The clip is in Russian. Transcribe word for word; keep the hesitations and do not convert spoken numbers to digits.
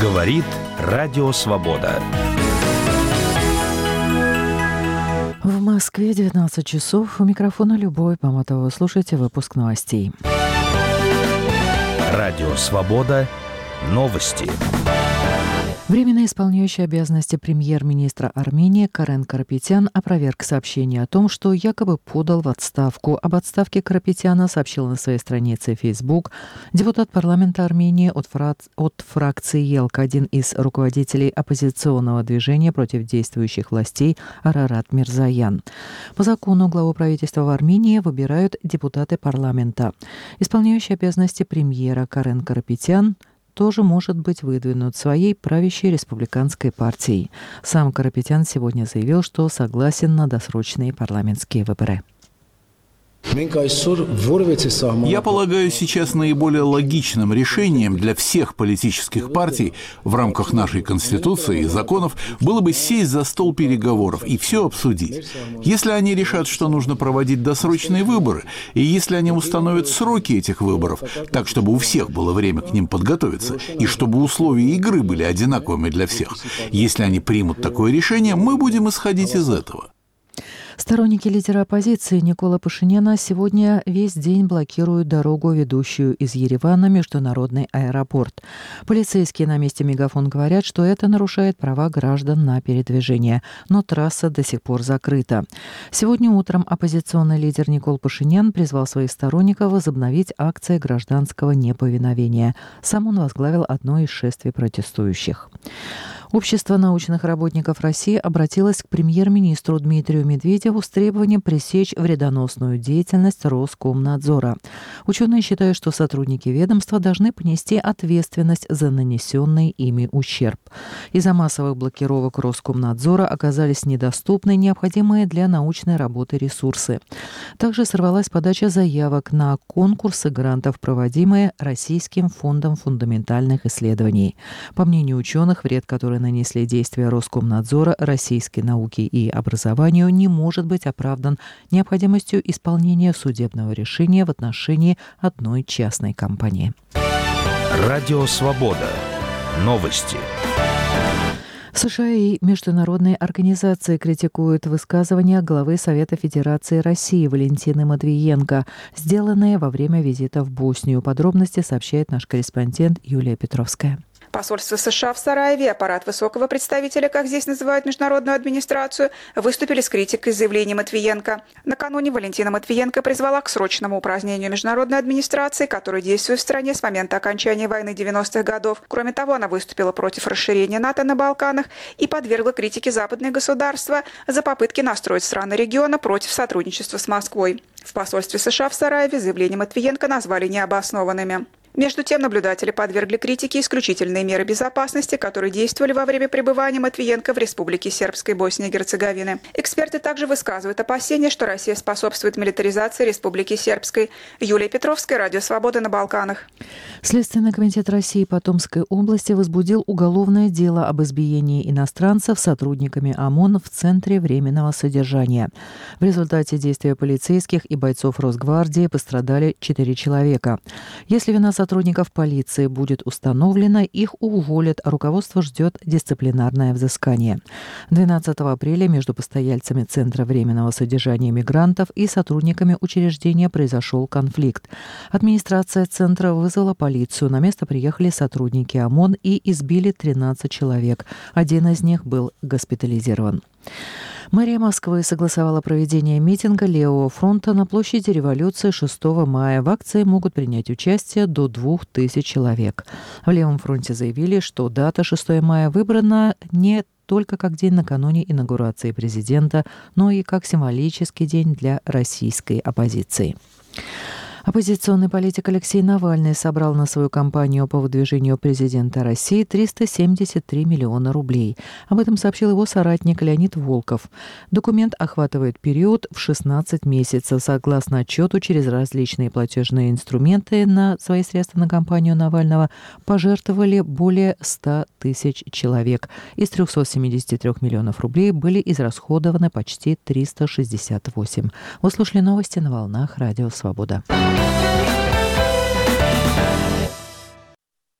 Говорит Радио Свобода. В Москве девятнадцать часов. У микрофона Любовь Маматова. Слушайте выпуск новостей. Радио Свобода. Новости. Временно исполняющий обязанности премьер-министра Армении Карен Карапетян опроверг сообщение о том, что якобы подал в отставку. Об отставке Карапетяна сообщил на своей странице Facebook депутат парламента Армении от, фра... от фракции ЕЛК, один из руководителей оппозиционного движения против действующих властей Арарат Мирзоян. По закону главу правительства в Армении выбирают депутаты парламента. Исполняющий обязанности премьера Карен Карапетян тоже может быть выдвинут своей правящей республиканской партией. Сам Карапетян сегодня заявил, что согласен на досрочные парламентские выборы. Я полагаю, сейчас наиболее логичным решением для всех политических партий в рамках нашей Конституции и законов было бы сесть за стол переговоров и все обсудить. Если они решат, что нужно проводить досрочные выборы, и если они установят сроки этих выборов, так, чтобы у всех было время к ним подготовиться, и чтобы условия игры были одинаковыми для всех, если они примут такое решение, мы будем исходить из этого. Сторонники лидера оппозиции Никола Пашиняна сегодня весь день блокируют дорогу, ведущую из Еревана в международный аэропорт. Полицейские на месте Мегафон говорят, что это нарушает права граждан на передвижение, но трасса до сих пор закрыта. Сегодня утром оппозиционный лидер Никол Пашинян призвал своих сторонников возобновить акции гражданского неповиновения. Сам он возглавил одно из шествий протестующих. Общество научных работников России обратилось к премьер-министру Дмитрию Медведеву с требованием пресечь вредоносную деятельность Роскомнадзора. Ученые считают, что сотрудники ведомства должны понести ответственность за нанесенный ими ущерб. Из-за массовых блокировок Роскомнадзора оказались недоступны необходимые для научной работы ресурсы. Также сорвалась подача заявок на конкурсы грантов, проводимые Российским фондом фундаментальных исследований. По мнению ученых, вред, который нанесли действия Роскомнадзора российской науке и образованию, не может быть оправдан необходимостью исполнения судебного решения в отношении одной частной компании. Радио Свобода. Новости. США и международные организации критикуют высказывания главы Совета Федерации России Валентины Матвиенко, сделанные во время визита в Боснию. Подробности сообщает наш корреспондент Юлия Петровская. Посольство США в Сараеве и аппарат высокого представителя, как здесь называют международную администрацию, выступили с критикой заявлений Матвиенко. Накануне Валентина Матвиенко призвала к срочному упразднению международной администрации, которая действует в стране с момента окончания войны девяностых годов. Кроме того, она выступила против расширения НАТО на Балканах и подвергла критике западные государства за попытки настроить страны региона против сотрудничества с Москвой. В посольстве США в Сараеве заявления Матвиенко назвали необоснованными. Между тем, наблюдатели подвергли критике исключительные меры безопасности, которые действовали во время пребывания Матвиенко в Республике Сербской Боснии и Герцеговины. Эксперты также высказывают опасения, что Россия способствует милитаризации Республики Сербской. Юлия Петровская, Радио Свобода на Балканах. Следственный комитет России по Томской области возбудил уголовное дело об избиении иностранцев сотрудниками ОМОН в Центре временного содержания. В результате действия полицейских и бойцов Росгвардии пострадали четыре человека. Если вина сотрудников полиции будет установлена, их уволят, а руководство ждет дисциплинарное взыскание. двенадцатого апреля между постояльцами Центра временного содержания мигрантов и сотрудниками учреждения произошел конфликт. Администрация Центра вызвала полицию. На место приехали сотрудники ОМОН и избили тринадцать человек. Один из них был госпитализирован. Мэрия Москвы согласовала проведение митинга Левого фронта на площади Революции шестого мая. В акции могут принять участие до двух тысяч человек. В Левом фронте заявили, что дата шестого мая выбрана не только как день накануне инаугурации президента, но и как символический день для российской оппозиции. Оппозиционный политик Алексей Навальный собрал на свою кампанию по выдвижению президента России триста семьдесят три миллиона рублей. Об этом сообщил его соратник Леонид Волков. Документ охватывает период в шестнадцать месяцев. Согласно отчету, через различные платежные инструменты на свои средства на кампанию Навального пожертвовали более ста тысяч человек. Из трехсот семидесяти трёх миллионов рублей были израсходованы почти триста шестьдесят восемь. Вы слушали новости на волнах Радио Свобода.